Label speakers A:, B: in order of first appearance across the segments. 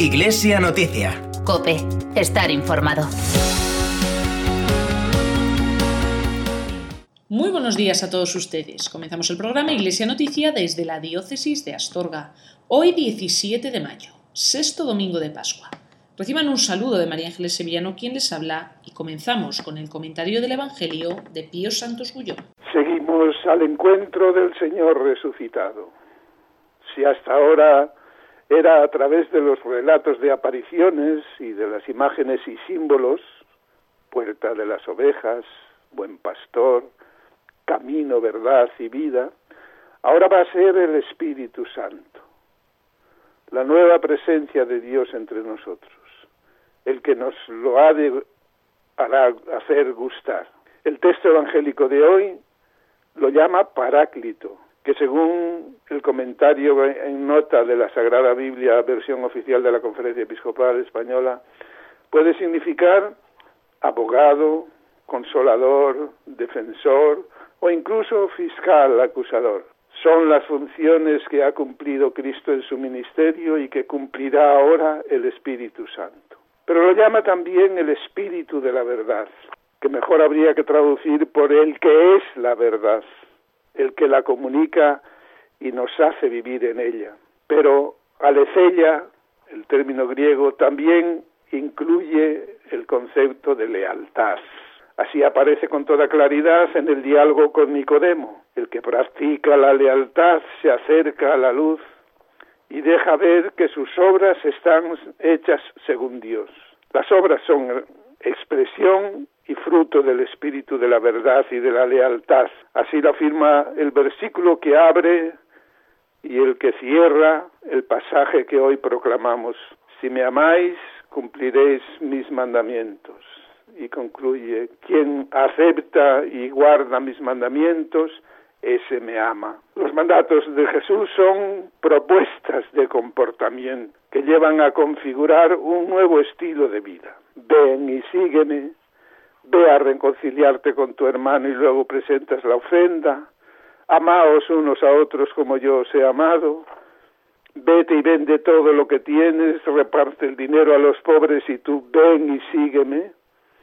A: Iglesia Noticia.
B: COPE. Estar informado.
C: Muy buenos días a todos ustedes. Comenzamos el programa Iglesia Noticia desde la Diócesis de Astorga. Hoy 17 de mayo, sexto domingo de Pascua. Reciban un saludo de María Ángeles Sevillano, quien les habla, y comenzamos con el comentario del Evangelio de Pío Santos Gullón.
D: Seguimos al encuentro del Señor resucitado. Si hasta ahora era a través de los relatos de apariciones y de las imágenes y símbolos, puerta de las ovejas, buen pastor, camino, verdad y vida, ahora va a ser el Espíritu Santo, la nueva presencia de Dios entre nosotros, el que nos lo hará hacer gustar. El texto evangélico de hoy lo llama Paráclito, que según el comentario en nota de la Sagrada Biblia, versión oficial de la Conferencia Episcopal Española, puede significar abogado, consolador, defensor o incluso fiscal acusador. Son las funciones que ha cumplido Cristo en su ministerio y que cumplirá ahora el Espíritu Santo. Pero lo llama también el Espíritu de la verdad, que mejor habría que traducir por el que es la verdad, el que la comunica y nos hace vivir en ella. Pero aletheia, el término griego, también incluye el concepto de lealtad. Así aparece con toda claridad en el diálogo con Nicodemo. El que practica la lealtad se acerca a la luz y deja ver que sus obras están hechas según Dios. Las obras son expresión y fruto del espíritu de la verdad y de la lealtad. Así lo afirma el versículo que abre y el que cierra el pasaje que hoy proclamamos. Si me amáis, cumpliréis mis mandamientos. Y concluye, quien acepta y guarda mis mandamientos, ese me ama. Los mandatos de Jesús son propuestas de comportamiento que llevan a configurar un nuevo estilo de vida. Ven y sígueme, ve a reconciliarte con tu hermano y luego presentas la ofrenda, amaos unos a otros como yo os he amado, vete y vende todo lo que tienes, reparte el dinero a los pobres y tú ven y sígueme,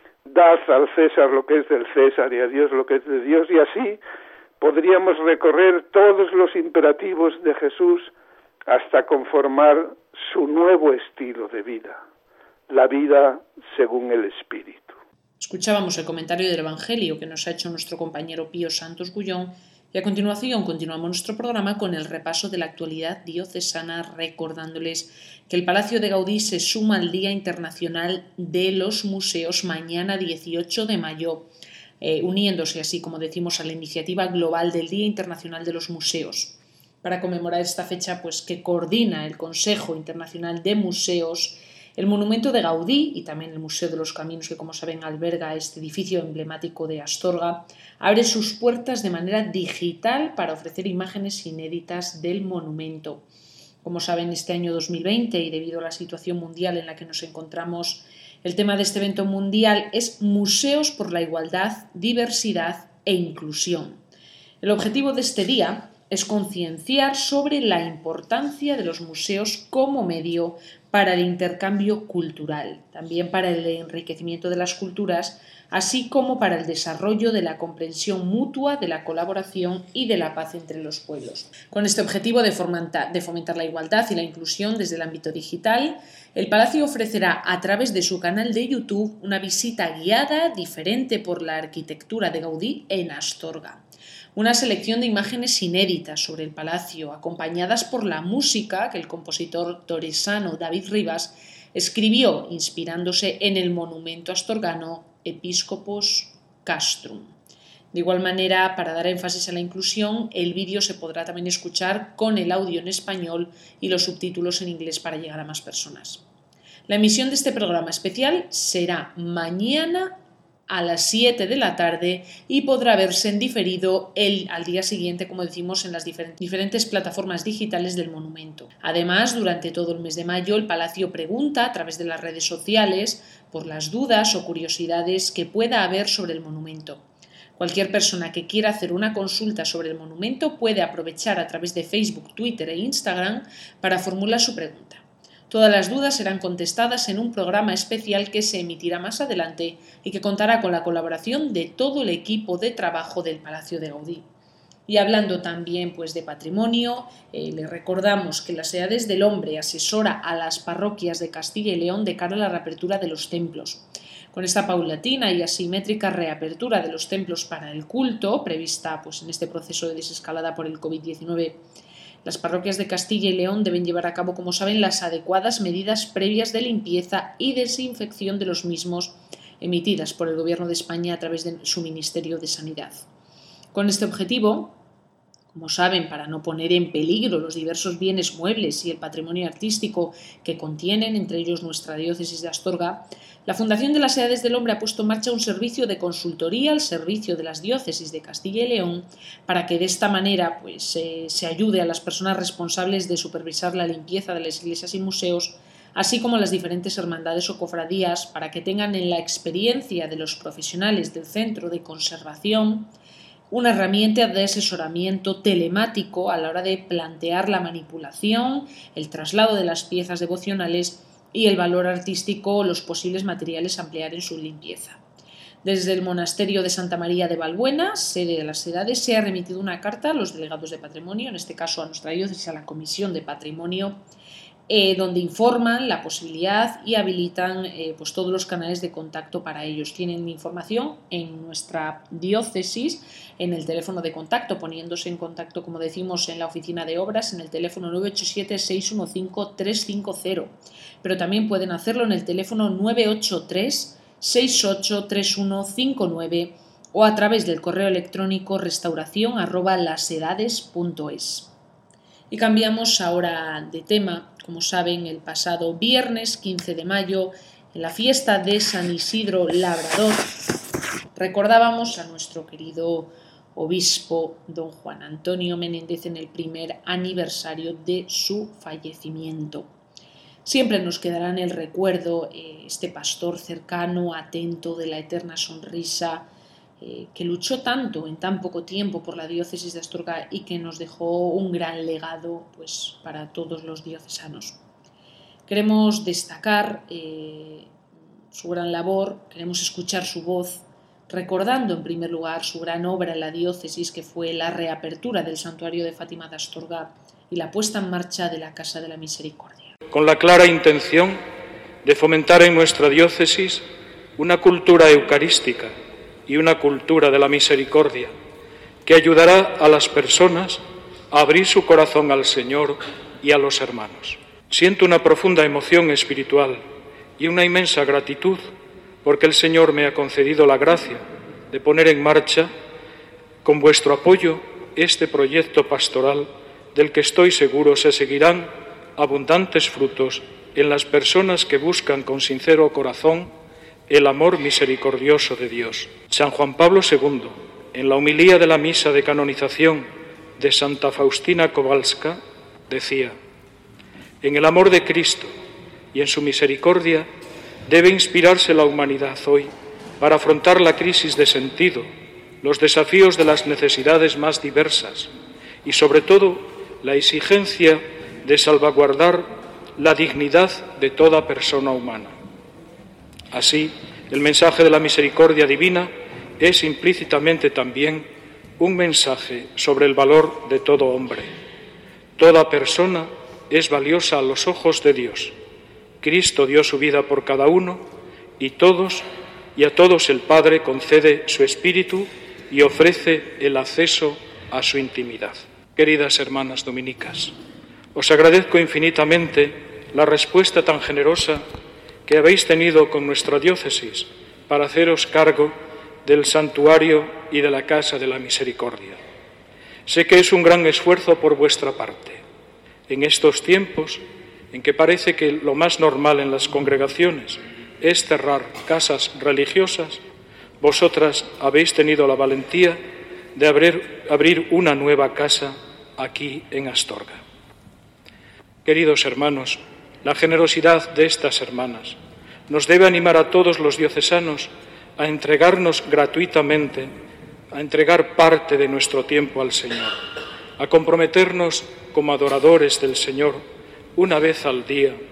D: dad al César lo que es del César y a Dios lo que es de Dios, y así podríamos recorrer todos los imperativos de Jesús hasta conformar su nuevo estilo de vida, la vida según el Espíritu.
C: Escuchábamos el comentario del Evangelio que nos ha hecho nuestro compañero Pío Santos Gullón y a continuación continuamos nuestro programa con el repaso de la actualidad diocesana, recordándoles que el Palacio de Gaudí se suma al Día Internacional de los Museos mañana 18 de mayo, uniéndose así, como decimos, a la iniciativa global del Día Internacional de los Museos. Para conmemorar esta fecha, pues que coordina el Consejo Internacional de Museos, el monumento de Gaudí y también el Museo de los Caminos, que como saben alberga este edificio emblemático de Astorga, abre sus puertas de manera digital para ofrecer imágenes inéditas del monumento. Como saben, este año 2020 y debido a la situación mundial en la que nos encontramos, el tema de este evento mundial es Museos por la Igualdad, Diversidad e Inclusión. El objetivo de este día es concienciar sobre la importancia de los museos como medio para el intercambio cultural, también para el enriquecimiento de las culturas, así como para el desarrollo de la comprensión mutua, de la colaboración y de la paz entre los pueblos. Con este objetivo de fomentar la igualdad y la inclusión desde el ámbito digital, el Palacio ofrecerá a través de su canal de YouTube una visita guiada diferente por la arquitectura de Gaudí en Astorga. Una selección de imágenes inéditas sobre el palacio, acompañadas por la música que el compositor toresano David Rivas escribió inspirándose en el monumento astorgano Episcopos Castrum. De igual manera, para dar énfasis a la inclusión, el vídeo se podrá también escuchar con el audio en español y los subtítulos en inglés para llegar a más personas. La emisión de este programa especial será mañana a las 7 de la tarde y podrá verse en diferido al día siguiente, como decimos, en las diferentes plataformas digitales del monumento. Además, durante todo el mes de mayo, el Palacio pregunta a través de las redes sociales por las dudas o curiosidades que pueda haber sobre el monumento. Cualquier persona que quiera hacer una consulta sobre el monumento puede aprovechar a través de Facebook, Twitter e Instagram para formular su pregunta. Todas las dudas serán contestadas en un programa especial que se emitirá más adelante y que contará con la colaboración de todo el equipo de trabajo del Palacio de Gaudí. Y hablando también de patrimonio, le recordamos que las Edades del Hombre asesora a las parroquias de Castilla y León de cara a la reapertura de los templos. Con esta paulatina y asimétrica reapertura de los templos para el culto, prevista en este proceso de desescalada por el COVID-19, las parroquias de Castilla y León deben llevar a cabo, como saben, las adecuadas medidas previas de limpieza y desinfección de los mismos emitidas por el Gobierno de España a través de su Ministerio de Sanidad. Con este objetivo, como saben, para no poner en peligro los diversos bienes muebles y el patrimonio artístico que contienen, entre ellos nuestra diócesis de Astorga, la Fundación de las Edades del Hombre ha puesto en marcha un servicio de consultoría al servicio de las diócesis de Castilla y León para que de esta manera se ayude a las personas responsables de supervisar la limpieza de las iglesias y museos, así como las diferentes hermandades o cofradías, para que tengan en la experiencia de los profesionales del centro de conservación una herramienta de asesoramiento telemático a la hora de plantear la manipulación, el traslado de las piezas devocionales y el valor artístico o los posibles materiales a emplear en su limpieza. Desde el Monasterio de Santa María de Valbuena, sede de las Edades, se ha remitido una carta a los delegados de patrimonio, en este caso a nuestra diócesis, a la Comisión de Patrimonio, donde informan la posibilidad y habilitan todos los canales de contacto para ellos. Tienen información en nuestra diócesis, en el teléfono de contacto, poniéndose en contacto, como decimos, en la oficina de obras, en el teléfono 987-615-350, pero también pueden hacerlo en el teléfono 983-683159 o a través del correo electrónico restauración@lasedades.es. Y cambiamos ahora de tema. Como saben, el pasado viernes 15 de mayo, en la fiesta de San Isidro Labrador, recordábamos a nuestro querido obispo don Juan Antonio Menéndez en el primer aniversario de su fallecimiento. Siempre nos quedará en el recuerdo este pastor cercano, atento, de la eterna sonrisa, que luchó tanto en tan poco tiempo por la diócesis de Astorga y que nos dejó un gran legado para todos los diocesanos. Queremos destacar su gran labor, queremos escuchar su voz, recordando en primer lugar su gran obra en la diócesis, que fue la reapertura del santuario de Fátima de Astorga y la puesta en marcha de la Casa de la Misericordia.
A: Con la clara intención de fomentar en nuestra diócesis una cultura eucarística y una cultura de la misericordia que ayudará a las personas a abrir su corazón al Señor y a los hermanos. Siento una profunda emoción espiritual y una inmensa gratitud porque el Señor me ha concedido la gracia de poner en marcha, con vuestro apoyo, este proyecto pastoral del que estoy seguro se seguirán abundantes frutos en las personas que buscan con sincero corazón el amor misericordioso de Dios. San Juan Pablo II, en la homilía de la misa de canonización de Santa Faustina Kowalska, decía: en el amor de Cristo y en su misericordia debe inspirarse la humanidad hoy para afrontar la crisis de sentido, los desafíos de las necesidades más diversas y, sobre todo, la exigencia de salvaguardar la dignidad de toda persona humana. Así, el mensaje de la misericordia divina es implícitamente también un mensaje sobre el valor de todo hombre. Toda persona es valiosa a los ojos de Dios. Cristo dio su vida por cada uno y a todos el Padre concede su Espíritu y ofrece el acceso a su intimidad. Queridas hermanas dominicas, os agradezco infinitamente la respuesta tan generosa que habéis tenido con nuestra diócesis para haceros cargo del santuario y de la Casa de la Misericordia. Sé que es un gran esfuerzo por vuestra parte. En estos tiempos en que parece que lo más normal en las congregaciones es cerrar casas religiosas, vosotras habéis tenido la valentía de abrir una nueva casa aquí en Astorga. Queridos hermanos, la generosidad de estas hermanas nos debe animar a todos los diocesanos a entregarnos gratuitamente, a entregar parte de nuestro tiempo al Señor, a comprometernos como adoradores del Señor una vez al día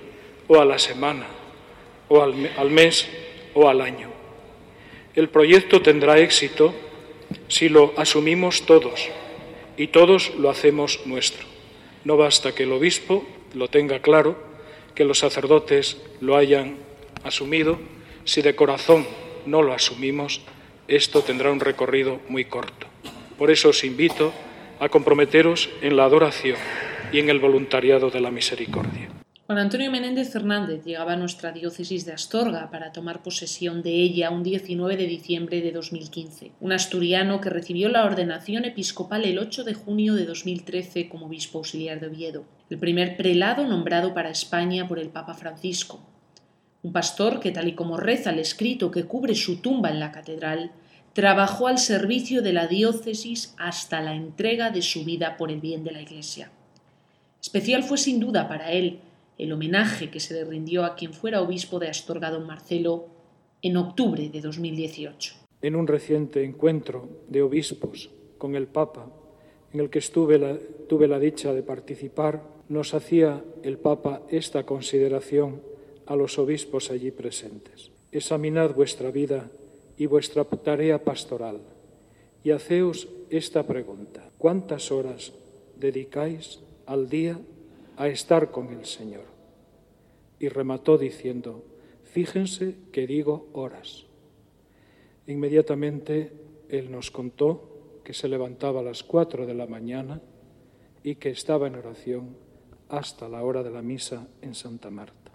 A: o a la semana, o al mes o al año. El proyecto tendrá éxito si lo asumimos todos y todos lo hacemos nuestro. No basta que el obispo lo tenga claro, que los sacerdotes lo hayan asumido. Si de corazón no lo asumimos, esto tendrá un recorrido muy corto. Por eso os invito a comprometeros en la adoración y en el voluntariado de la misericordia.
C: Juan Antonio Menéndez Fernández llegaba a nuestra diócesis de Astorga para tomar posesión de ella un 19 de diciembre de 2015. Un asturiano que recibió la ordenación episcopal el 8 de junio de 2013 como obispo auxiliar de Oviedo, el primer prelado nombrado para España por el Papa Francisco. Un pastor que, tal y como reza el escrito que cubre su tumba en la catedral, trabajó al servicio de la diócesis hasta la entrega de su vida por el bien de la Iglesia. Especial fue sin duda para él el homenaje que se le rindió a quien fuera obispo de Astorga, don Marcelo, en octubre de 2018.
A: En un reciente encuentro de obispos con el Papa, en el que tuve la dicha de participar, nos hacía el Papa esta consideración a los obispos allí presentes. Examinad vuestra vida y vuestra tarea pastoral y haceos esta pregunta: ¿cuántas horas dedicáis al día a estar con el Señor? Y remató diciendo: fíjense que digo horas. Inmediatamente él nos contó que se levantaba a las 4 de la mañana y que estaba en oración hasta la hora de la misa en Santa Marta.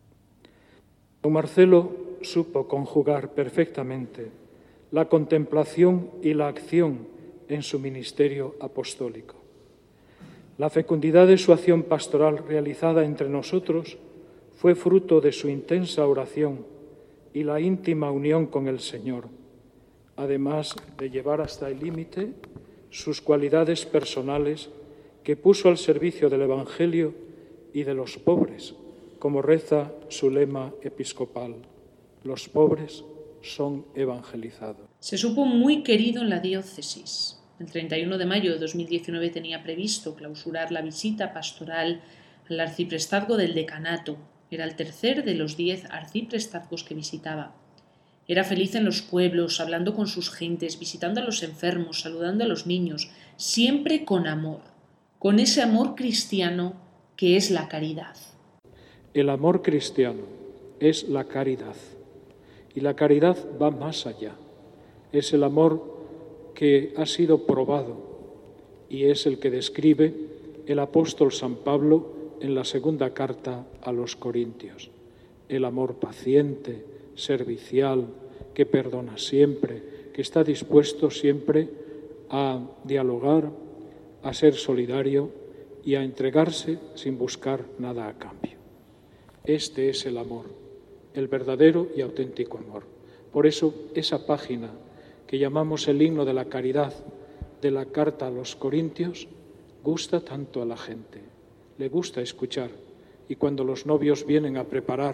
A: Don Marcelo supo conjugar perfectamente la contemplación y la acción en su ministerio apostólico. La fecundidad de su acción pastoral realizada entre nosotros fue fruto de su intensa oración y la íntima unión con el Señor, además de llevar hasta el límite sus cualidades personales que puso al servicio del Evangelio y de los pobres, como reza su lema episcopal: los pobres son evangelizados.
C: Se supo muy querido en la diócesis. El 31 de mayo de 2019 tenía previsto clausurar la visita pastoral al arciprestazgo del Decanato. Era el tercer de los 10 arciprestazgos que visitaba. Era feliz en los pueblos, hablando con sus gentes, visitando a los enfermos, saludando a los niños, siempre con amor, con ese amor cristiano que es la caridad.
A: El amor cristiano es la caridad, y la caridad va más allá. Es el amor que ha sido probado y es el que describe el apóstol San Pablo en la segunda carta a los Corintios. El amor paciente, servicial, que perdona siempre, que está dispuesto siempre a dialogar, a ser solidario y a entregarse sin buscar nada a cambio. Este es el amor, el verdadero y auténtico amor. Por eso esa página que llamamos el himno de la caridad de la carta a los Corintios gusta tanto a la gente, le gusta escuchar, y cuando los novios vienen a preparar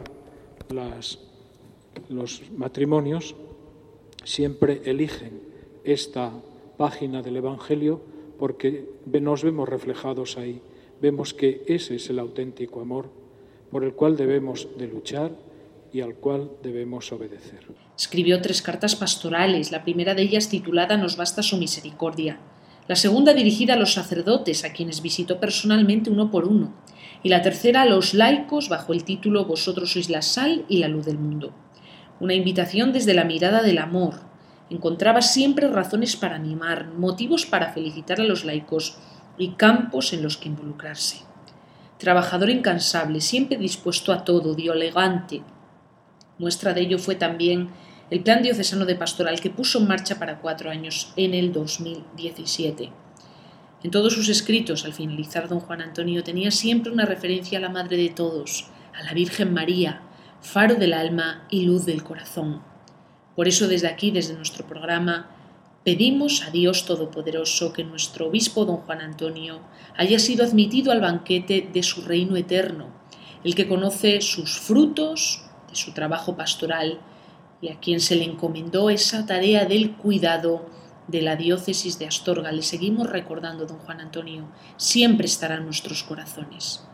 A: los matrimonios, siempre eligen esta página del Evangelio porque nos vemos reflejados ahí, vemos que ese es el auténtico amor por el cual debemos de luchar y al cual debemos obedecer.
C: Escribió 3 cartas pastorales, la primera de ellas titulada Nos basta su misericordia, la segunda dirigida a los sacerdotes, a quienes visitó personalmente uno por uno, y la tercera a los laicos bajo el título Vosotros sois la sal y la luz del mundo. Una invitación desde la mirada del amor. Encontraba siempre razones para animar, motivos para felicitar a los laicos y campos en los que involucrarse. Trabajador incansable, siempre dispuesto a todo, dialogante. Muestra de ello fue también el Plan Diocesano de Pastoral que puso en marcha para 4 años en el 2017. En todos sus escritos, al finalizar don Juan Antonio tenía siempre una referencia a la Madre de todos, a la Virgen María, faro del alma y luz del corazón. Por eso desde aquí, desde nuestro programa, pedimos a Dios Todopoderoso que nuestro obispo don Juan Antonio haya sido admitido al banquete de su reino eterno, el que conoce sus frutos de su trabajo pastoral y a quien se le encomendó esa tarea del cuidado de la diócesis de Astorga. Le seguimos recordando, don Juan Antonio, siempre estará en nuestros corazones.